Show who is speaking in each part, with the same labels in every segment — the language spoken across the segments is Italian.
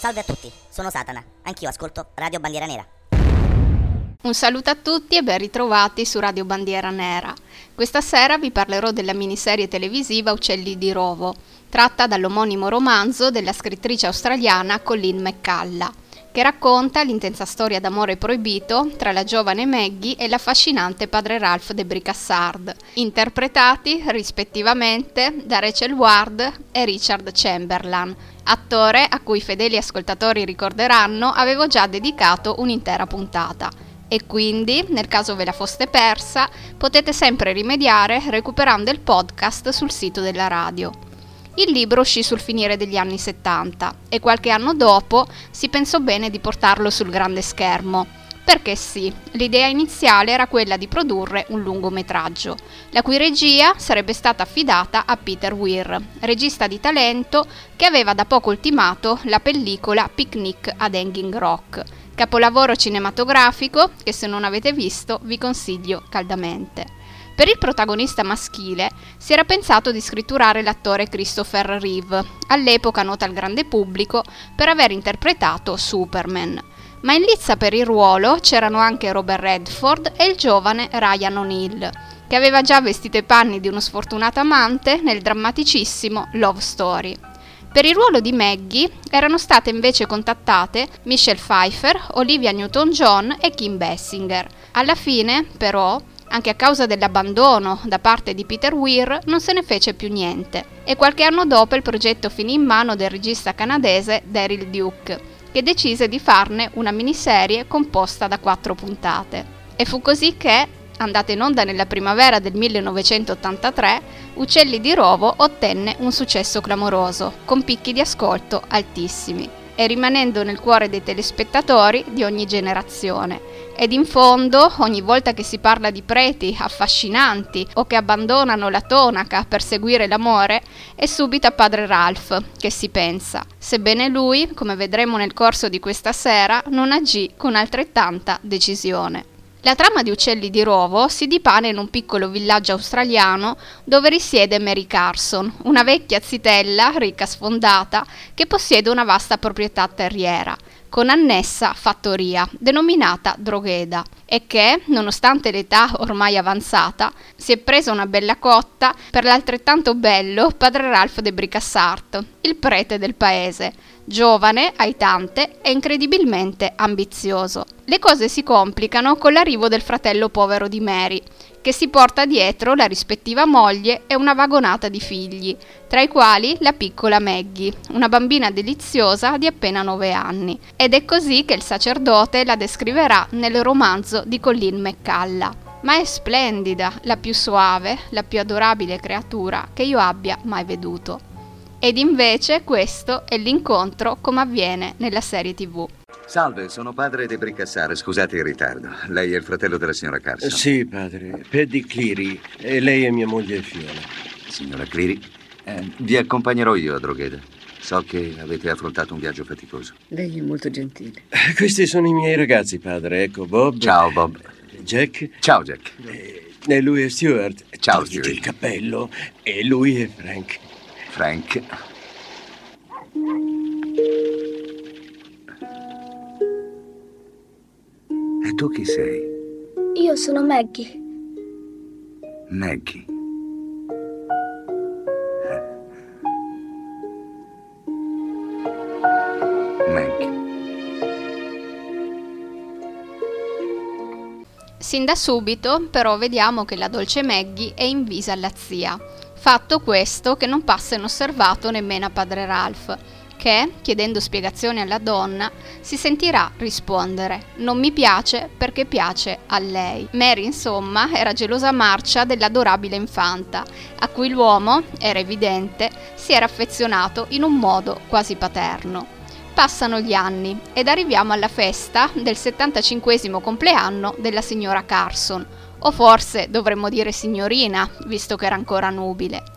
Speaker 1: Salve a tutti, sono Satana, anch'io ascolto Radio Bandiera Nera.
Speaker 2: Un saluto a tutti e ben ritrovati su Radio Bandiera Nera. Questa sera vi parlerò della miniserie televisiva Uccelli di Rovo, tratta dall'omonimo romanzo della scrittrice australiana Colleen McCullough, che racconta l'intensa storia d'amore proibito tra la giovane Maggie e l'affascinante padre Ralph de Bricassard, interpretati rispettivamente da Rachel Ward e Richard Chamberlain, attore a cui fedeli ascoltatori ricorderanno avevo già dedicato un'intera puntata. E quindi, nel caso ve la foste persa, potete sempre rimediare recuperando il podcast sul sito della radio. Il libro uscì sul finire degli anni 70 e qualche anno dopo si pensò bene di portarlo sul grande schermo. Perché sì, l'idea iniziale era quella di produrre un lungometraggio, la cui regia sarebbe stata affidata a Peter Weir, regista di talento che aveva da poco ultimato la pellicola Picnic ad Hanging Rock, capolavoro cinematografico che, se non avete visto, vi consiglio caldamente. Per il protagonista maschile si era pensato di scritturare l'attore Christopher Reeve, all'epoca noto al grande pubblico per aver interpretato Superman. Ma in lizza per il ruolo c'erano anche Robert Redford e il giovane Ryan O'Neal, che aveva già vestito i panni di uno sfortunato amante nel drammaticissimo Love Story. Per il ruolo di Maggie erano state invece contattate Michelle Pfeiffer, Olivia Newton-John e Kim Basinger. Alla fine, però, anche a causa dell'abbandono da parte di Peter Weir, non se ne fece più niente e qualche anno dopo il progetto finì in mano del regista canadese Daryl Duke, che decise di farne una miniserie composta da 4 puntate. E fu così che, andata in onda nella primavera del 1983, Uccelli di Rovo ottenne un successo clamoroso, con picchi di ascolto altissimi, e rimanendo nel cuore dei telespettatori di ogni generazione. Ed in fondo, ogni volta che si parla di preti affascinanti o che abbandonano la tonaca per seguire l'amore, è subito a padre Ralph che si pensa, sebbene lui, come vedremo nel corso di questa sera, non agì con altrettanta decisione. La trama di Uccelli di Rovo si dipana in un piccolo villaggio australiano dove risiede Mary Carson, una vecchia zitella ricca sfondata che possiede una vasta proprietà terriera, con annessa fattoria, denominata Drogheda, e che, nonostante l'età ormai avanzata, si è presa una bella cotta per l'altrettanto bello padre Ralph de Bricassard, il prete del paese, giovane, aitante e incredibilmente ambizioso. Le cose si complicano con l'arrivo del fratello povero di Mary, che si porta dietro la rispettiva moglie e una vagonata di figli, tra i quali la piccola Maggie, una bambina deliziosa di appena 9 anni. Ed è così che il sacerdote la descriverà nel romanzo di Colleen McCullough. Ma è splendida, la più soave, la più adorabile creatura che io abbia mai veduto. Ed invece questo è l'incontro come avviene nella serie TV.
Speaker 3: Salve, sono padre De Bricassard, scusate il ritardo. Lei è il fratello della signora Carson?
Speaker 4: Sì, padre. Paddy Cleary. E lei è mia moglie Fiona.
Speaker 3: Signora Cleary, vi accompagnerò io a Drogheda. So che avete affrontato un viaggio faticoso.
Speaker 5: Lei è molto gentile.
Speaker 4: Questi sono i miei ragazzi, padre. Ecco, Bob.
Speaker 3: Ciao, Bob.
Speaker 4: Jack.
Speaker 3: Ciao, Jack.
Speaker 4: E lui è Stuart.
Speaker 3: Ciao,
Speaker 4: Togliti
Speaker 3: Stuart.
Speaker 4: il cappello. E lui è Frank.
Speaker 3: Frank. E tu chi sei?
Speaker 6: Io sono Maggie.
Speaker 3: Maggie. Maggie.
Speaker 2: Sin da subito, però, vediamo che la dolce Maggie è invisa alla zia. Fatto questo che non passa inosservato nemmeno a padre Ralph, che, chiedendo spiegazioni alla donna, si sentirà rispondere: non mi piace perché piace a lei. Mary, insomma, era gelosa marcia dell'adorabile infanta, a cui l'uomo, era evidente, si era affezionato in un modo quasi paterno. Passano gli anni ed arriviamo alla festa del 75esimo compleanno della signora Carson, o forse dovremmo dire signorina, visto che era ancora nubile.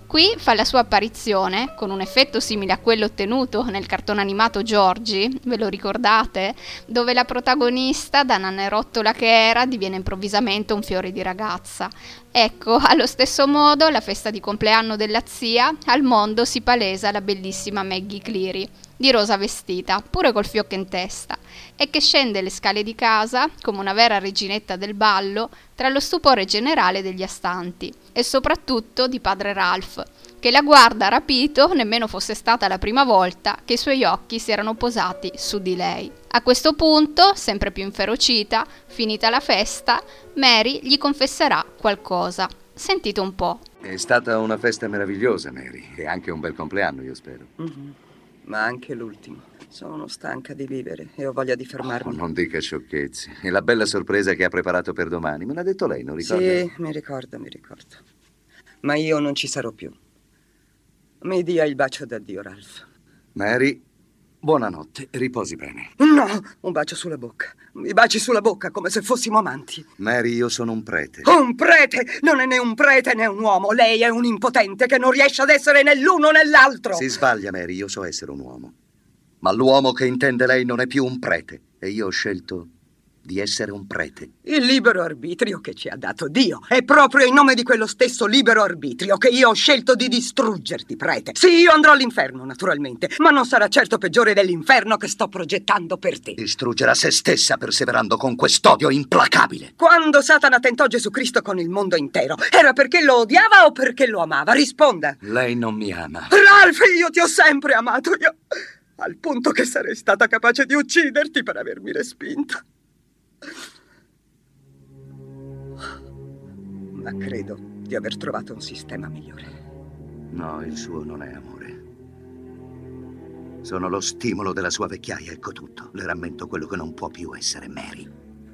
Speaker 2: Qui fa la sua apparizione, con un effetto simile a quello ottenuto nel cartone animato Georgie, ve lo ricordate? Dove la protagonista, da nanerottola che era, diviene improvvisamente un fiore di ragazza. Ecco, allo stesso modo, alla festa di compleanno della zia, al mondo si palesa la bellissima Maggie Cleary, di rosa vestita, pure col fiocco in testa, e che scende le scale di casa, come una vera reginetta del ballo, tra lo stupore generale degli astanti, e soprattutto di padre Ralph, che la guarda rapito, nemmeno fosse stata la prima volta che i suoi occhi si erano posati su di lei. A questo punto, sempre più inferocita, finita la festa, Mary gli confesserà qualcosa. Sentite un po'.
Speaker 3: È stata una festa meravigliosa, Mary, e anche un bel compleanno, io spero.
Speaker 5: Ma anche l'ultimo. Sono stanca di vivere e ho voglia di fermarmi.
Speaker 3: Non dica sciocchezze. E la bella sorpresa che ha preparato per domani, me l'ha detto lei, non ricorda?
Speaker 5: Sì, mi ricordo. Ma io non ci sarò più. Mi dia il bacio d'addio, Ralph.
Speaker 3: Mary, buonanotte, riposi bene.
Speaker 5: No, un bacio sulla bocca. Mi baci sulla bocca come se fossimo amanti.
Speaker 3: Mary, io sono un prete.
Speaker 5: Un prete? Non è né un prete né un uomo. Lei è un impotente che non riesce ad essere né l'uno né l'altro.
Speaker 3: Si sbaglia, Mary, io so essere un uomo. Ma l'uomo che intende lei non è più un prete. E io ho scelto di essere un prete.
Speaker 5: Il libero arbitrio che ci ha dato Dio. È proprio in nome di quello stesso libero arbitrio che io ho scelto di distruggerti, prete. Sì, io andrò all'inferno, naturalmente, ma non sarà certo peggiore dell'inferno che sto progettando per te.
Speaker 3: Distruggerà se stessa perseverando con quest'odio implacabile.
Speaker 5: Quando Satana tentò Gesù Cristo con il mondo intero, era perché lo odiava o perché lo amava? Risponda.
Speaker 3: Lei non mi ama.
Speaker 5: Ralph, io ti ho sempre amato, al punto che sarei stata capace di ucciderti per avermi respinta. Ma credo di aver trovato un sistema migliore.
Speaker 3: No, il suo non è amore. Sono lo stimolo della sua vecchiaia, ecco tutto. Le rammento quello che non può più essere Mary.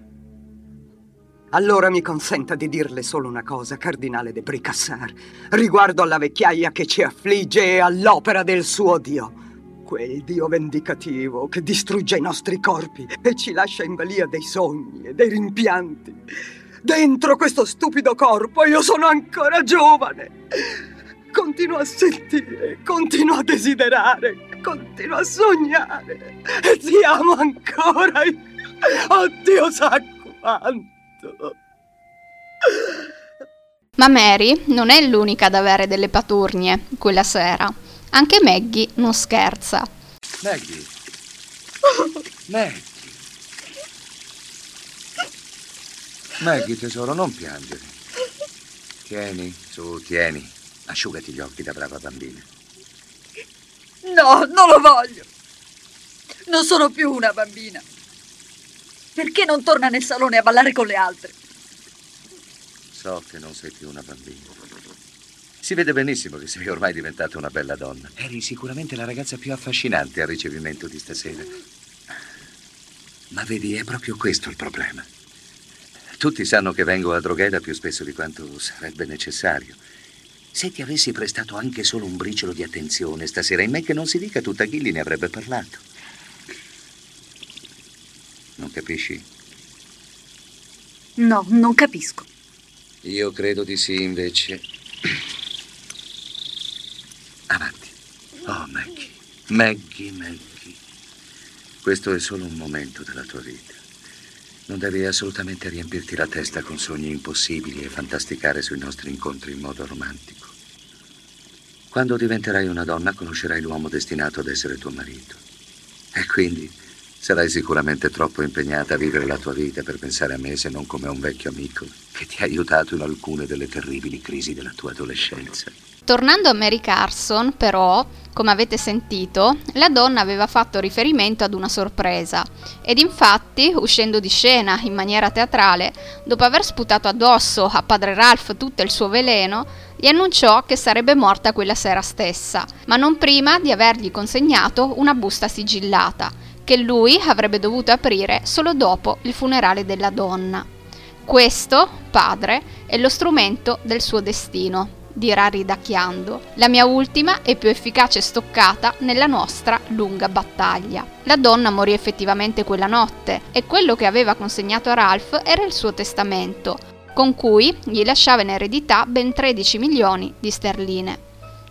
Speaker 5: Allora mi consenta di dirle solo una cosa, cardinale de Bricassar, riguardo alla vecchiaia che ci affligge e all'opera del suo Dio. Quel Dio vendicativo che distrugge i nostri corpi e ci lascia in balia dei sogni e dei rimpianti. Dentro questo stupido corpo io sono ancora giovane. Continuo a sentire, continuo a desiderare, continuo a sognare e ti amo ancora. Oh, Dio sa quanto.
Speaker 2: Ma Mary non è l'unica ad avere delle paturnie quella sera. Anche Maggie non scherza.
Speaker 3: Maggie. Maggie. Maggie, tesoro, non piangere. Tieni, su, tieni. Asciugati gli occhi da brava bambina.
Speaker 7: No, non lo voglio. Non sono più una bambina. Perché non torna nel salone a ballare con le altre?
Speaker 3: So che non sei più una bambina. Si vede benissimo che sei ormai diventata una bella donna. Eri sicuramente la ragazza più affascinante al ricevimento di stasera. Ma vedi, è proprio questo il problema. Tutti sanno che vengo a Drogheda più spesso di quanto sarebbe necessario. Se ti avessi prestato anche solo un briciolo di attenzione stasera, in me che non si dica tutta Gilly ne avrebbe parlato. Non capisci?
Speaker 7: No, non capisco.
Speaker 3: Io credo di sì, invece. Avanti. Oh, Maggie. Maggie. Questo è solo un momento della tua vita. Non devi assolutamente riempirti la testa con sogni impossibili e fantasticare sui nostri incontri in modo romantico. Quando diventerai una donna, conoscerai l'uomo destinato ad essere tuo marito. E quindi sarai sicuramente troppo impegnata a vivere la tua vita per pensare a me, se non come a un vecchio amico che ti ha aiutato in alcune delle terribili crisi della tua adolescenza.
Speaker 2: Tornando a Mary Carson, però, come avete sentito, la donna aveva fatto riferimento ad una sorpresa ed infatti, uscendo di scena in maniera teatrale, dopo aver sputato addosso a padre Ralph tutto il suo veleno, gli annunciò che sarebbe morta quella sera stessa, ma non prima di avergli consegnato una busta sigillata, che lui avrebbe dovuto aprire solo dopo il funerale della donna. Questo, padre, è lo strumento del suo destino, dirà ridacchiando, la mia ultima e più efficace stoccata nella nostra lunga battaglia. La donna morì effettivamente quella notte e quello che aveva consegnato a Ralph era il suo testamento, con cui gli lasciava in eredità ben 13 milioni di sterline.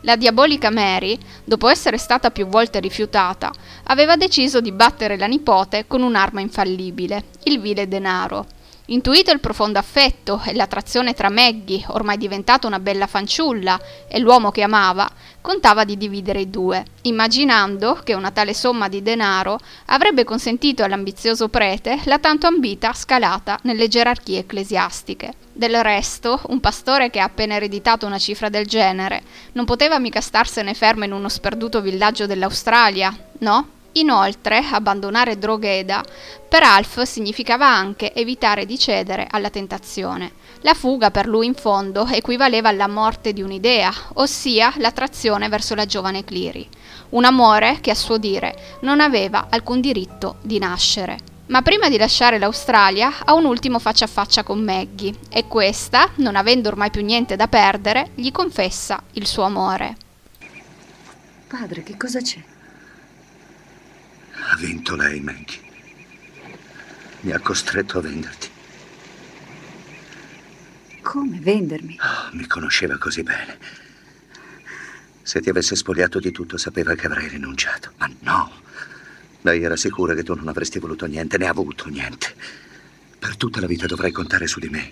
Speaker 2: La diabolica Mary, dopo essere stata più volte rifiutata, aveva deciso di battere la nipote con un'arma infallibile, il vile denaro. Intuito il profondo affetto e l'attrazione tra Maggie, ormai diventata una bella fanciulla, e l'uomo che amava, contava di dividere i due, immaginando che una tale somma di denaro avrebbe consentito all'ambizioso prete la tanto ambita scalata nelle gerarchie ecclesiastiche. Del resto, un pastore che ha appena ereditato una cifra del genere non poteva mica starsene fermo in uno sperduto villaggio dell'Australia, no? Inoltre, abbandonare Drogheda per Alf significava anche evitare di cedere alla tentazione. La fuga per lui in fondo equivaleva alla morte di un'idea, ossia l'attrazione verso la giovane Cleary. Un amore che a suo dire non aveva alcun diritto di nascere. Ma prima di lasciare l'Australia ha un ultimo faccia a faccia con Maggie e questa, non avendo ormai più niente da perdere, gli confessa il suo amore.
Speaker 7: Padre, che cosa c'è?
Speaker 3: Ha vinto lei, Maggie. Mi ha costretto a venderti.
Speaker 7: Come vendermi?
Speaker 3: Oh, mi conosceva così bene. Se ti avesse spogliato di tutto, sapeva che avrei rinunciato. Ma no. Lei era sicura che tu non avresti voluto niente, né avuto niente. Per tutta la vita dovrai contare su di me.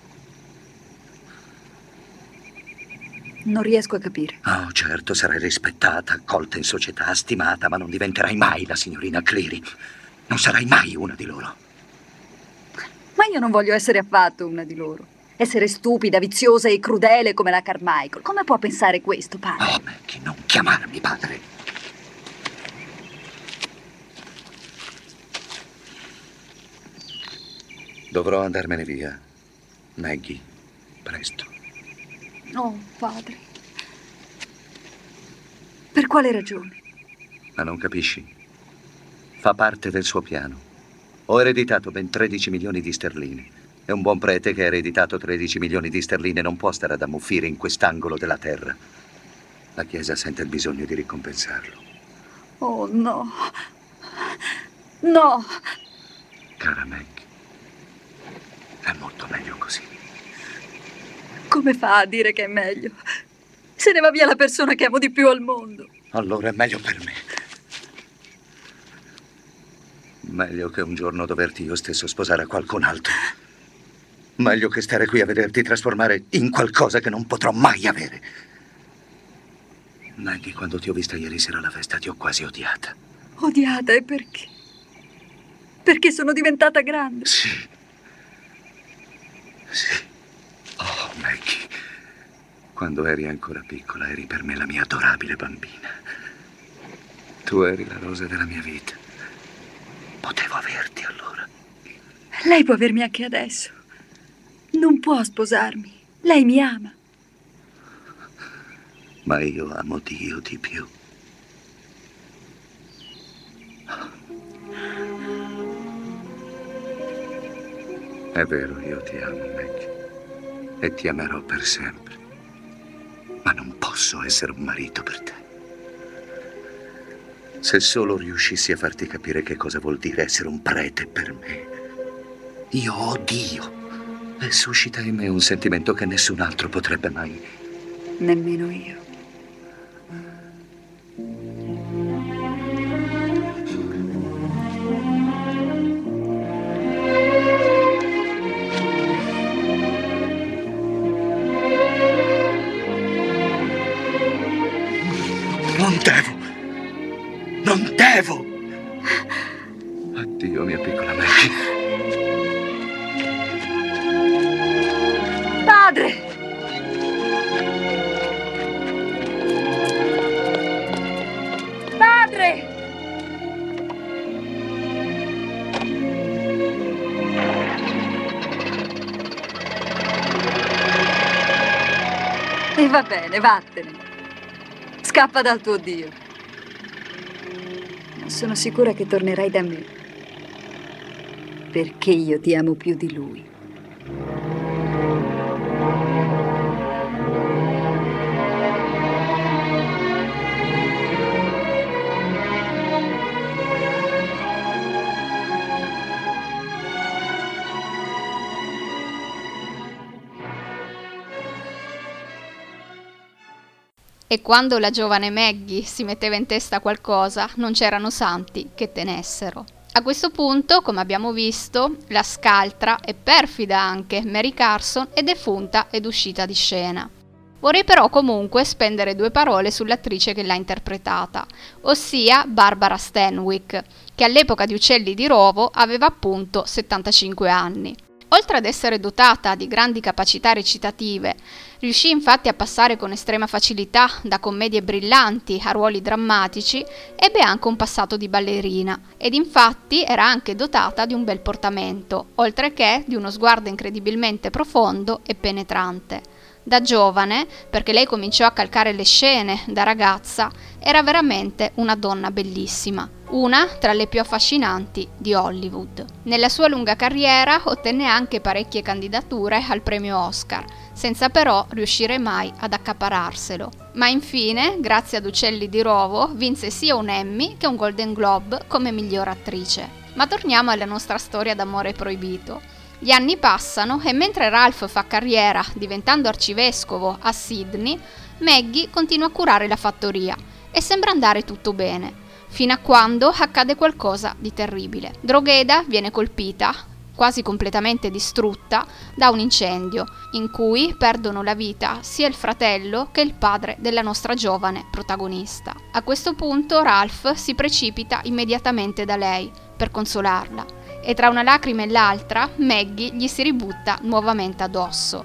Speaker 7: Non riesco a capire.
Speaker 3: Oh, certo, sarai rispettata, accolta in società, stimata, ma non diventerai mai la signorina Cleary. Non sarai mai una di loro.
Speaker 7: Ma io non voglio essere affatto una di loro. Essere stupida, viziosa e crudele come la Carmichael. Come può pensare questo, padre?
Speaker 3: Oh, Maggie, non chiamarmi padre. Dovrò andarmene via, Maggie, presto.
Speaker 7: Oh, padre. Per quale ragione?
Speaker 3: Ma non capisci? Fa parte del suo piano. Ho ereditato ben 13 milioni di sterline. E un buon prete che ha ereditato 13 milioni di sterline non può stare ad ammuffire in quest'angolo della terra. La Chiesa sente il bisogno di ricompensarlo.
Speaker 7: Oh, no. No.
Speaker 3: Cara Maggie, è molto meglio così.
Speaker 7: Come fa a dire che è meglio? Se ne va via la persona che amo di più al mondo.
Speaker 3: Allora è meglio per me. Meglio che un giorno doverti io stesso sposare a qualcun altro. Meglio che stare qui a vederti trasformare in qualcosa che non potrò mai avere. Maggie, quando ti ho vista ieri sera alla festa ti ho quasi odiata.
Speaker 7: Odiata e perché? Perché sono diventata grande.
Speaker 3: Sì. Sì. Oh, Maggie, quando eri ancora piccola eri per me la mia adorabile bambina. Tu eri la rosa della mia vita. Potevo averti allora.
Speaker 7: Lei può avermi anche adesso. Non può sposarmi. Lei mi ama.
Speaker 3: Ma io amo Dio di più. È vero, io ti amo, Maggie. E ti amerò per sempre. Ma non posso essere un marito per te. Se solo riuscissi a farti capire che cosa vuol dire essere un prete per me. Io ho Dio. E suscita in me un sentimento che nessun altro potrebbe mai.
Speaker 7: Nemmeno io.
Speaker 3: Non devo! Addio, mia piccola Maggie.
Speaker 7: Padre! Padre! E va bene, vattene. Scappa dal tuo Dio. Ma sono sicura che tornerai da me. Perché io ti amo più di lui.
Speaker 2: E quando la giovane Maggie si metteva in testa qualcosa, non c'erano santi che tenessero. A questo punto, come abbiamo visto, la scaltra e perfida anche Mary Carson è defunta ed uscita di scena. Vorrei però comunque spendere 2 parole sull'attrice che l'ha interpretata, ossia Barbara Stanwyck, che all'epoca di Uccelli di Rovo aveva appunto 75 anni. Oltre ad essere dotata di grandi capacità recitative, riuscì infatti a passare con estrema facilità da commedie brillanti a ruoli drammatici, ebbe anche un passato di ballerina ed infatti era anche dotata di un bel portamento, oltre che di uno sguardo incredibilmente profondo e penetrante. Da giovane, perché lei cominciò a calcare le scene da ragazza, era veramente una donna bellissima, una tra le più affascinanti di Hollywood. Nella sua lunga carriera ottenne anche parecchie candidature al premio Oscar, senza però riuscire mai ad accapararselo. Ma infine, grazie ad Uccelli di Rovo, vinse sia un Emmy che un Golden Globe come miglior attrice. Ma torniamo alla nostra storia d'amore proibito. Gli anni passano e mentre Ralph fa carriera diventando arcivescovo a Sydney, Maggie continua a curare la fattoria e sembra andare tutto bene, fino a quando accade qualcosa di terribile. Drogheda viene colpita, quasi completamente distrutta, da un incendio, in cui perdono la vita sia il fratello che il padre della nostra giovane protagonista. A questo punto Ralph si precipita immediatamente da lei per consolarla, e tra una lacrima e l'altra Maggie gli si ributta nuovamente addosso.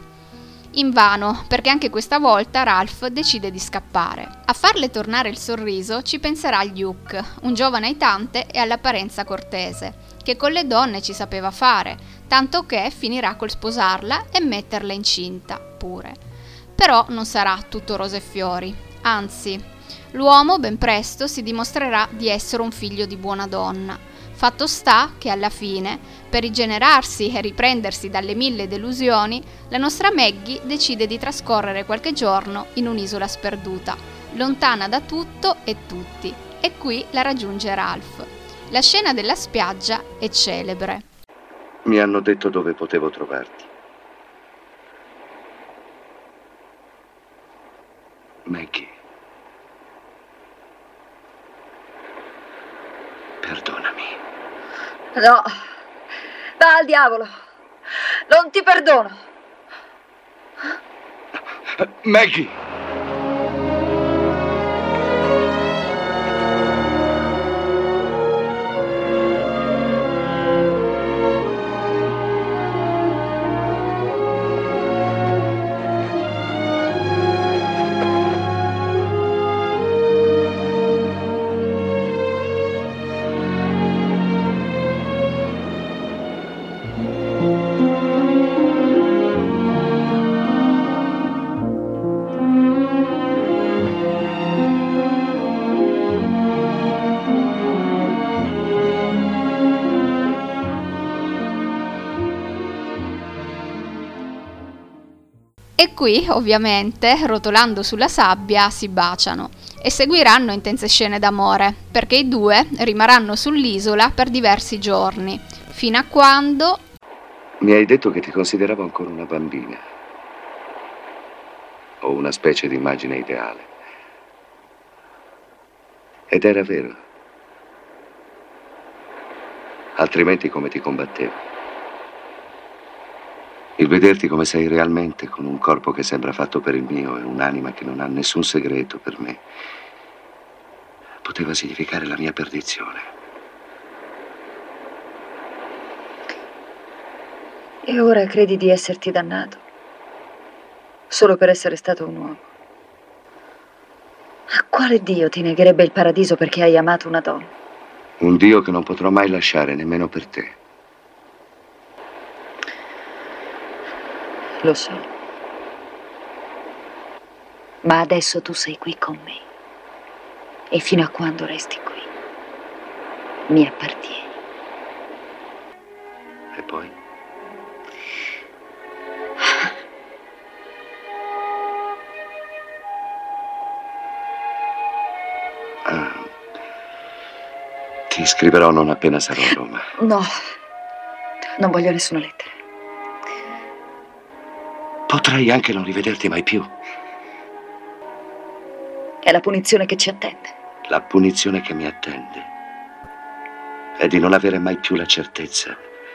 Speaker 2: Invano, perché anche questa volta Ralph decide di scappare. A farle tornare il sorriso ci penserà Luke, un giovane aiutante e all'apparenza cortese, che con le donne ci sapeva fare, tanto che finirà col sposarla e metterla incinta pure. Però non sarà tutto rose e fiori, anzi, l'uomo ben presto si dimostrerà di essere un figlio di buona donna. Fatto sta che alla fine, per rigenerarsi e riprendersi dalle 1000 delusioni, la nostra Maggie decide di trascorrere qualche giorno in un'isola sperduta, lontana da tutto e tutti, e qui la raggiunge Ralph. La scena della spiaggia è celebre.
Speaker 3: Mi hanno detto dove potevo trovarti. Maggie. Perdonami.
Speaker 7: No, va al diavolo. Non ti perdono.
Speaker 3: Maggie!
Speaker 2: E qui, ovviamente, rotolando sulla sabbia, si baciano e seguiranno intense scene d'amore, perché i due rimarranno sull'isola per diversi giorni, fino a quando...
Speaker 3: Mi hai detto che ti consideravo ancora una bambina. O una specie di immagine ideale. Ed era vero. Altrimenti come ti combattevo? Il vederti come sei realmente, con un corpo che sembra fatto per il mio e un'anima che non ha nessun segreto per me, poteva significare la mia perdizione.
Speaker 7: E ora credi di esserti dannato? Solo per essere stato un uomo? A quale Dio ti negherebbe il paradiso perché hai amato una donna?
Speaker 3: Un Dio che non potrò mai lasciare, nemmeno per te.
Speaker 7: Lo so. Ma adesso tu sei qui con me. E fino a quando resti qui, mi appartieni.
Speaker 3: E poi? Ti scriverò non appena sarò a Roma.
Speaker 7: No, non voglio nessuna lettera.
Speaker 3: Potrei anche non rivederti mai più.
Speaker 7: È la punizione che ci attende.
Speaker 3: La punizione che mi attende è di non avere mai più la certezza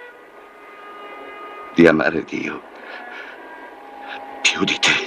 Speaker 3: di amare Dio più di te.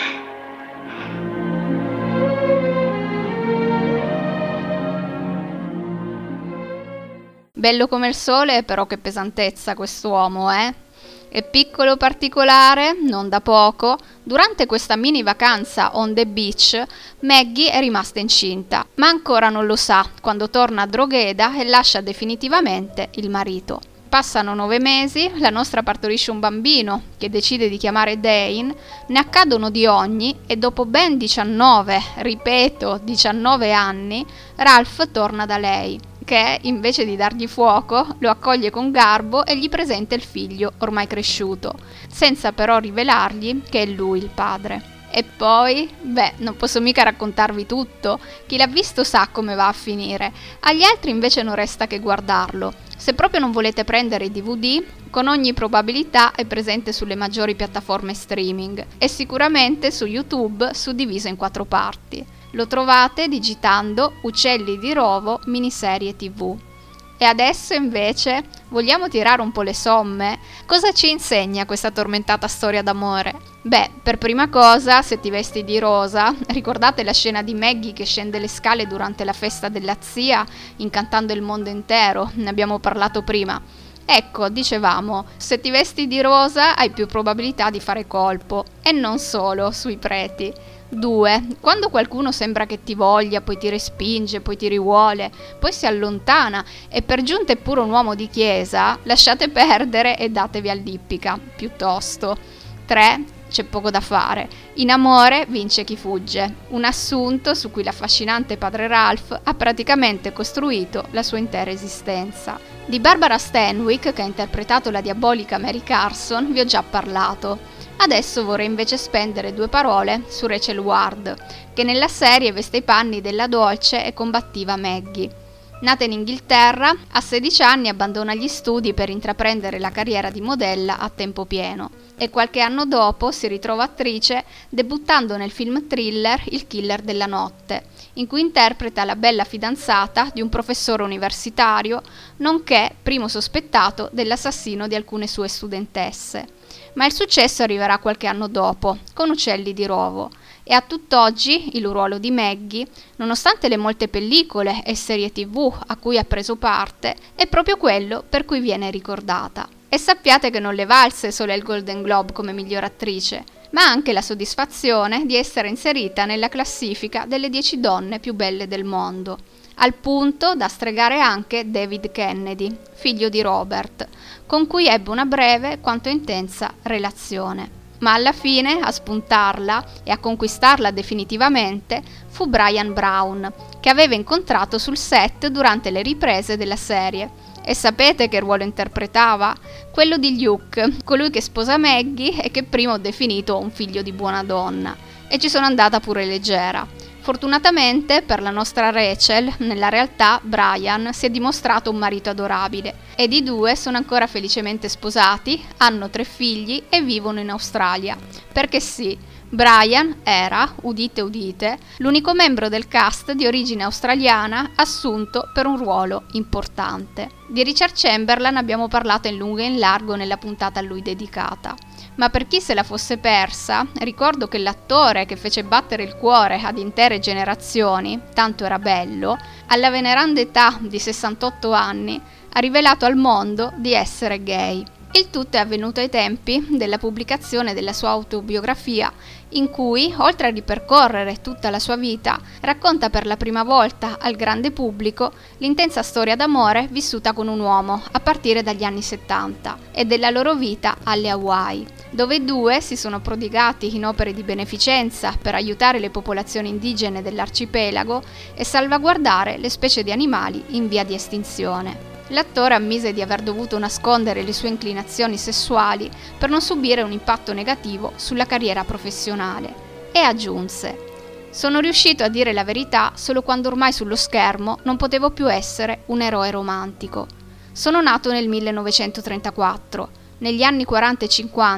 Speaker 2: Bello come il sole, però che pesantezza quest'uomo, eh? E piccolo particolare, non da poco, durante questa mini vacanza on the beach, Maggie è rimasta incinta, ma ancora non lo sa quando torna a Drogheda e lascia definitivamente il marito. Passano 9 mesi, la nostra partorisce un bambino, che decide di chiamare Dane, ne accadono di ogni e dopo ben 19, ripeto, 19 anni, Ralph torna da lei, che, invece di dargli fuoco, lo accoglie con garbo e gli presenta il figlio ormai cresciuto, senza però rivelargli che è lui il padre. E poi, non posso mica raccontarvi tutto, chi l'ha visto sa come va a finire, agli altri invece non resta che guardarlo. Se proprio non volete prendere i DVD, con ogni probabilità è presente sulle maggiori piattaforme streaming e sicuramente su YouTube suddiviso in 4 parti. Lo trovate digitando Uccelli di Rovo miniserie TV. E adesso invece vogliamo tirare un po' le somme? Cosa ci insegna questa tormentata storia d'amore? Per prima cosa, se ti vesti di rosa, ricordate la scena di Maggie che scende le scale durante la festa della zia, incantando il mondo intero, ne abbiamo parlato prima. Ecco, dicevamo, se ti vesti di rosa hai più probabilità di fare colpo, e non solo sui preti. 2. Quando qualcuno sembra che ti voglia, poi ti respinge, poi ti rivuole, poi si allontana e per giunta è pure un uomo di chiesa, lasciate perdere e datevi all'ippica, piuttosto. 3. C'è poco da fare. In amore vince chi fugge, un assunto su cui l'affascinante padre Ralph ha praticamente costruito la sua intera esistenza. Di Barbara Stanwyck, che ha interpretato la diabolica Mary Carson, vi ho già parlato. Adesso vorrei invece spendere 2 parole su Rachel Ward, che nella serie veste i panni della dolce e combattiva Maggie. Nata in Inghilterra, a 16 anni abbandona gli studi per intraprendere la carriera di modella a tempo pieno e qualche anno dopo si ritrova attrice debuttando nel film thriller Il killer della notte, in cui interpreta la bella fidanzata di un professore universitario, nonché primo sospettato dell'assassino di alcune sue studentesse. Ma il successo arriverà qualche anno dopo, con Uccelli di Rovo, e a tutt'oggi il ruolo di Maggie, nonostante le molte pellicole e serie TV a cui ha preso parte, è proprio quello per cui viene ricordata. E sappiate che non le valse solo il Golden Globe come miglior attrice, ma anche la soddisfazione di essere inserita nella classifica delle 10 donne più belle del mondo, al punto da stregare anche David Kennedy, figlio di Robert, con cui ebbe una breve quanto intensa relazione. Ma alla fine a spuntarla e a conquistarla definitivamente fu Brian Brown, che aveva incontrato sul set durante le riprese della serie. E sapete che ruolo interpretava? Quello di Luke, colui che sposa Maggie e che prima ho definito un figlio di buona donna. E ci sono andata pure leggera. Fortunatamente per la nostra Rachel, nella realtà Brian si è dimostrato un marito adorabile ed i due sono ancora felicemente sposati, hanno 3 figli e vivono in Australia. Perché sì, Brian era, udite udite, l'unico membro del cast di origine australiana assunto per un ruolo importante. Di Richard Chamberlain abbiamo parlato in lungo e in largo nella puntata a lui dedicata. Ma per chi se la fosse persa, ricordo che l'attore che fece battere il cuore ad intere generazioni, tanto era bello, alla veneranda età di 68 anni, ha rivelato al mondo di essere gay. Il tutto è avvenuto ai tempi della pubblicazione della sua autobiografia, in cui, oltre a ripercorrere tutta la sua vita, racconta per la prima volta al grande pubblico l'intensa storia d'amore vissuta con un uomo a partire dagli anni 70 e della loro vita alle Hawaii, dove i due si sono prodigati in opere di beneficenza per aiutare le popolazioni indigene dell'arcipelago e salvaguardare le specie di animali in via di estinzione. L'attore ammise di aver dovuto nascondere le sue inclinazioni sessuali per non subire un impatto negativo sulla carriera professionale e aggiunse: «Sono riuscito a dire la verità solo quando ormai sullo schermo non potevo più essere un eroe romantico. Sono nato nel 1934. Negli anni 40 e 50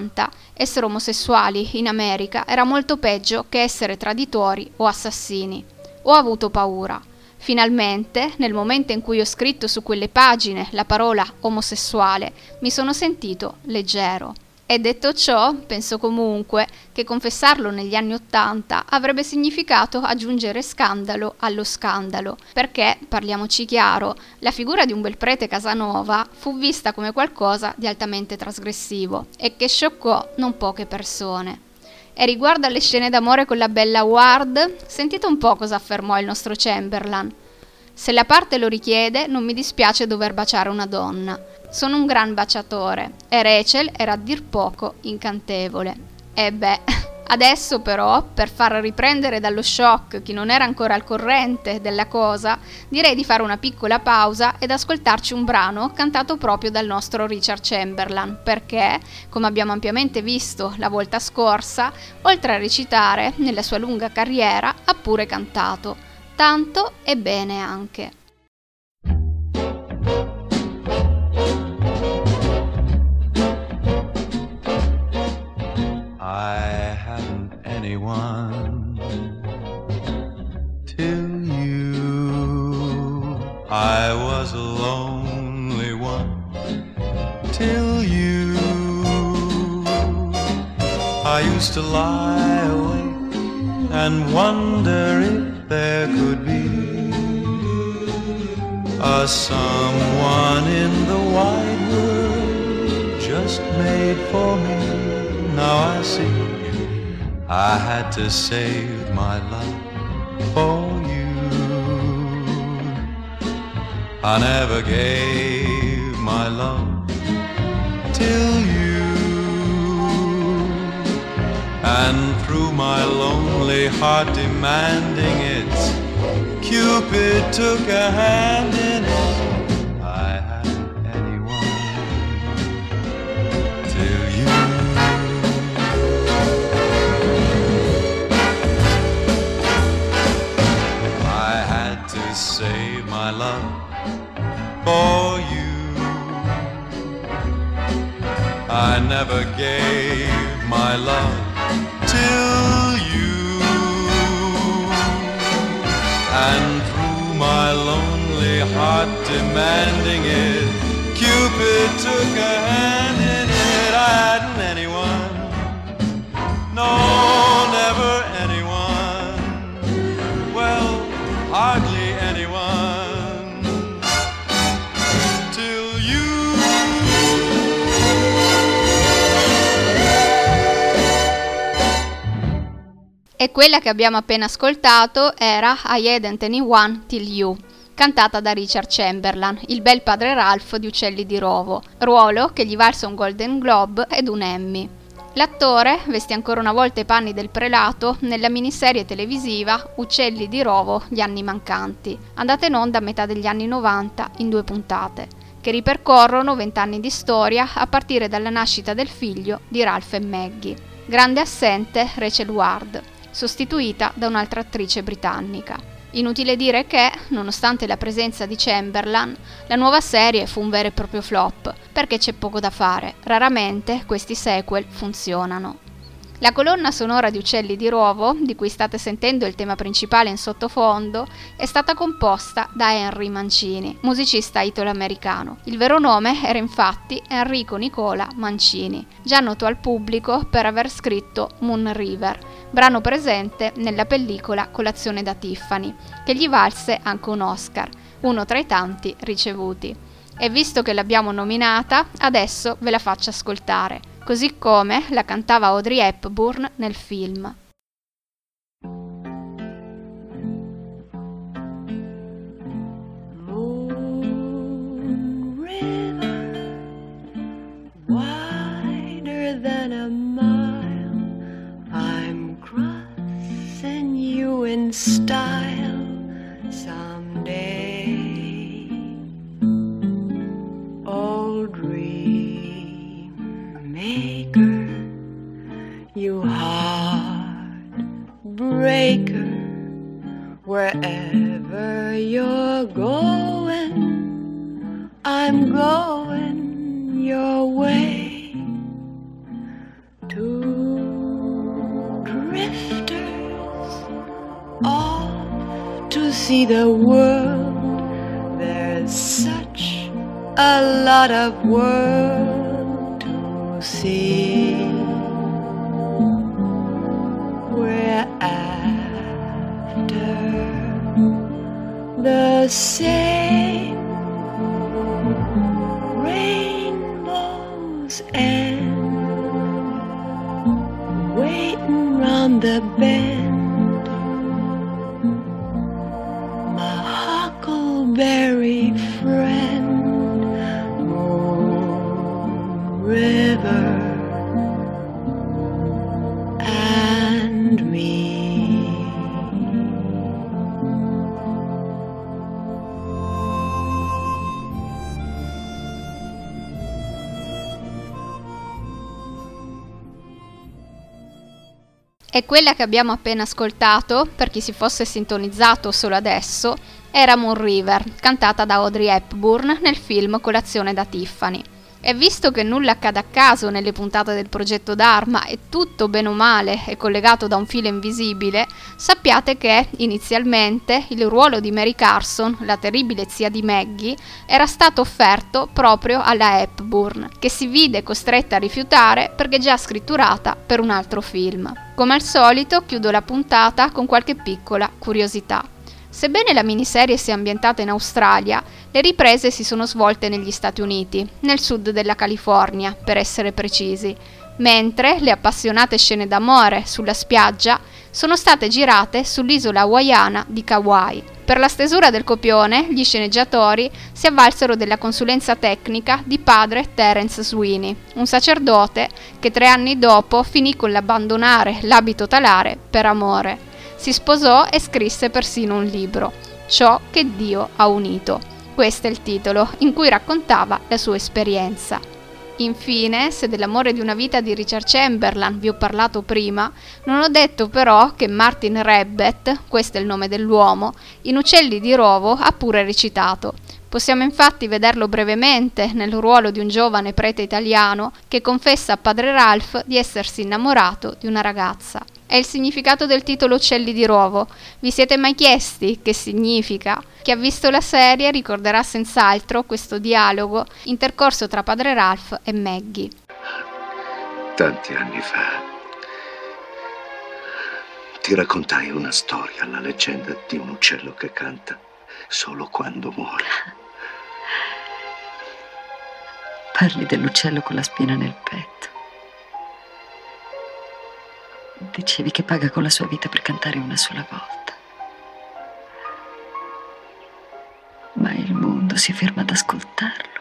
Speaker 2: Essere omosessuali in America era molto peggio che essere traditori o assassini. Ho avuto paura. Finalmente, nel momento in cui ho scritto su quelle pagine la parola omosessuale, mi sono sentito leggero. E detto ciò, penso comunque che confessarlo negli anni '80 avrebbe significato aggiungere scandalo allo scandalo, perché, parliamoci chiaro, la figura di un bel prete Casanova fu vista come qualcosa di altamente trasgressivo e che scioccò non poche persone. E riguardo alle scene d'amore con la bella Ward, sentite un po' cosa affermò il nostro Chamberlain. Se la parte lo richiede, non mi dispiace dover baciare una donna. Sono un gran baciatore e Rachel era a dir poco incantevole. E beh, adesso però, per far riprendere dallo shock chi non era ancora al corrente della cosa, direi di fare una piccola pausa ed ascoltarci un brano cantato proprio dal nostro Richard Chamberlain, perché, come abbiamo ampiamente visto la volta scorsa, oltre a recitare, nella sua lunga carriera ha pure cantato. Tanto e bene anche.
Speaker 8: I hadn't anyone till you. I was a lonely one till you. I used to lie awake and wonder if there could be a someone in the wide world just made for me. Now I see I had to save my love for you. I never gave my love till you, and through my lonely heart demanding it, Cupid took a hand in it. I hadn't anyone till you. Save my love for you. I never gave my love till you, and through my lonely heart demanding it, Cupid took a hand in it. I hadn't anyone, no, never anyone. Well, hardly anyone till you.
Speaker 2: E quella che abbiamo appena ascoltato era I Hadn't Anyone Till You, cantata da Richard Chamberlain, il bel padre Ralph di Uccelli di Rovo, ruolo che gli valse un Golden Globe ed un Emmy. L'attore vestì ancora una volta i panni del prelato nella miniserie televisiva Uccelli di Rovo, gli anni mancanti, andata in onda a metà degli anni 90 in 2 puntate, che ripercorrono 20 anni di storia a partire dalla nascita del figlio di Ralph e Maggie. Grande assente Rachel Ward, sostituita da un'altra attrice britannica. Inutile dire che, nonostante la presenza di Chamberlain, la nuova serie fu un vero e proprio flop, perché c'è poco da fare, raramente questi sequel funzionano. La colonna sonora di Uccelli di Rovo, di cui state sentendo il tema principale in sottofondo, è stata composta da Henry Mancini, musicista italo-americano. Il vero nome era infatti Enrico Nicola Mancini, già noto al pubblico per aver scritto Moon River, brano presente nella pellicola Colazione da Tiffany, che gli valse anche un Oscar, uno tra i tanti ricevuti. E visto che l'abbiamo nominata, adesso ve la faccio ascoltare, così come la cantava Audrey Hepburn nel film.
Speaker 9: Moon River, wider than a mile, I'm crossing you in style someday. Old dream maker, you heartbreaker, wherever you're going, I'm going your way to see the world. There's such a lot of world to see. We're after the same rainbow's end, waiting round the bend. My huckleberry friend, Moon River and me.
Speaker 2: E quella che abbiamo appena ascoltato, per chi si fosse sintonizzato solo adesso, era Moon River, cantata da Audrey Hepburn nel film Colazione da Tiffany. E visto che nulla accade a caso nelle puntate del progetto Dharma e tutto bene o male è collegato da un filo invisibile, sappiate che inizialmente il ruolo di Mary Carson, la terribile zia di Maggie, era stato offerto proprio alla Hepburn, che si vide costretta a rifiutare perché già scritturata per un altro film. Come al solito chiudo la puntata con qualche piccola curiosità. Sebbene la miniserie sia ambientata in Australia, le riprese si sono svolte negli Stati Uniti, nel sud della California, per essere precisi, mentre le appassionate scene d'amore sulla spiaggia sono state girate sull'isola hawaiana di Kauai. Per la stesura del copione, gli sceneggiatori si avvalsero della consulenza tecnica di padre Terence Sweeney, un sacerdote che 3 anni dopo finì con l'abbandonare l'abito talare per amore. Si sposò e scrisse persino un libro, Ciò che Dio ha unito. Questo è il titolo, in cui raccontava la sua esperienza. Infine, se dell'amore di una vita di Richard Chamberlain vi ho parlato prima, non ho detto però che Martin Rabbit, questo è il nome dell'uomo, in Uccelli di Rovo ha pure recitato. Possiamo infatti vederlo brevemente nel ruolo di un giovane prete italiano che confessa a padre Ralph di essersi innamorato di una ragazza. È il significato del titolo Uccelli di Rovo. Vi siete mai chiesti che significa? Chi ha visto la serie ricorderà senz'altro questo dialogo intercorso tra padre Ralph e Maggie.
Speaker 3: Tanti anni fa ti raccontai una storia, la leggenda di un uccello che canta solo quando muore.
Speaker 7: Parli dell'uccello con la spina nel petto. Dicevi che paga con la sua vita per cantare una sola volta. Ma il mondo si ferma ad ascoltarlo.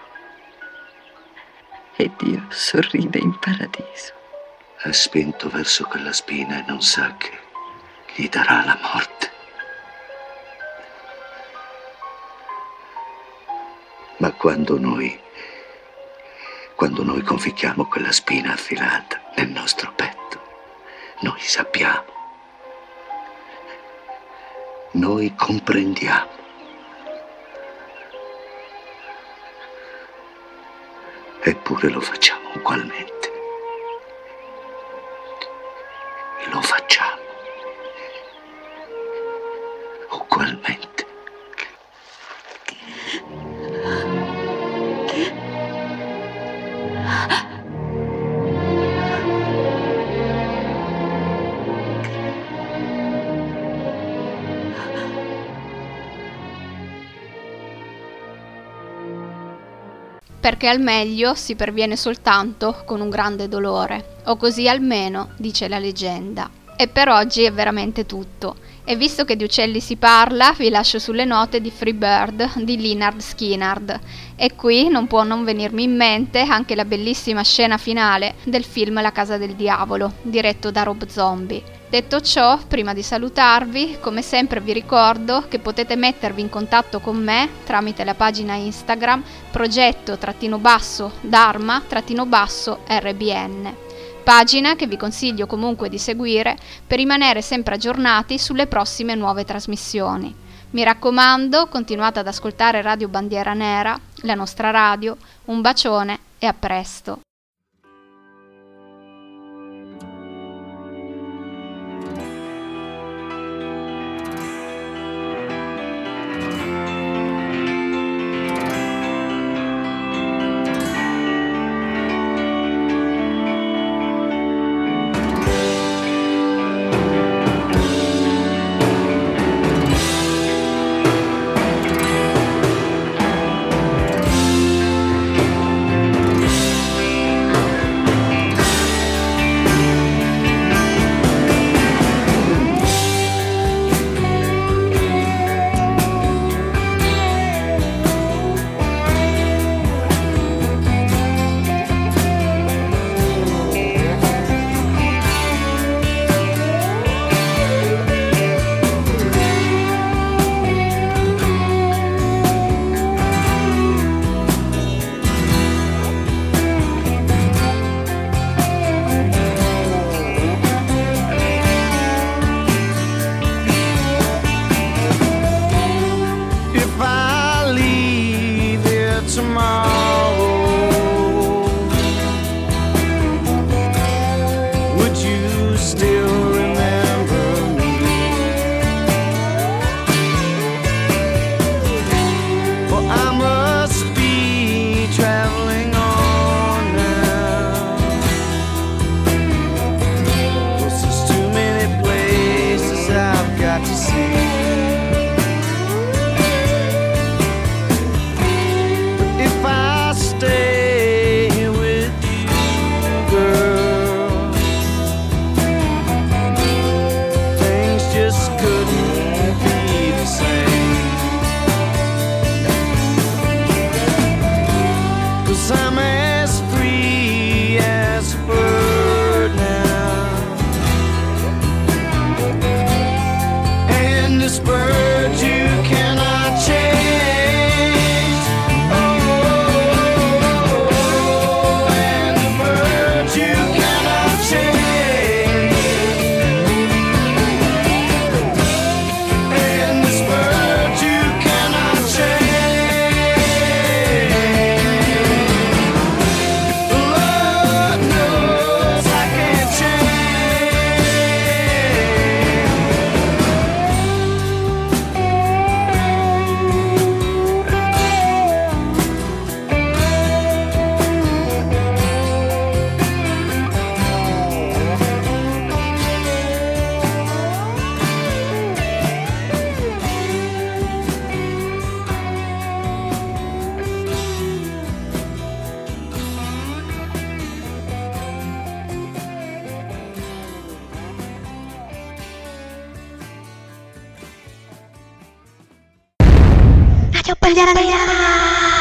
Speaker 7: E Dio sorride in paradiso.
Speaker 3: È spinto verso quella spina e non sa che gli darà la morte. Ma quando noi conficchiamo quella spina affilata nel nostro petto, noi sappiamo, noi comprendiamo. Eppure lo facciamo ugualmente. Lo facciamo ugualmente.
Speaker 2: Perché al meglio si perviene soltanto con un grande dolore, o così almeno dice la leggenda. E per oggi è veramente tutto. E visto che di uccelli si parla, vi lascio sulle note di Free Bird di Lynyrd Skynyrd. E qui non può non venirmi in mente anche la bellissima scena finale del film La casa del diavolo, diretto da Rob Zombie. Detto ciò, prima di salutarvi, come sempre vi ricordo che potete mettervi in contatto con me tramite la pagina Instagram progetto-dharma-rbn, pagina che vi consiglio comunque di seguire per rimanere sempre aggiornati sulle prossime nuove trasmissioni. Mi raccomando, continuate ad ascoltare Radio Bandiera Nera, la nostra radio. Un bacione e a presto.
Speaker 8: tomorrow, would you still remember me? For I must be traveling on now, 'cause there's too many places I've got to see. If I stay with you, girl, things just couldn't be the same. 'Cause I'm as free as a bird now, and this bird you cannot change.
Speaker 9: Radio Bandiera Nera.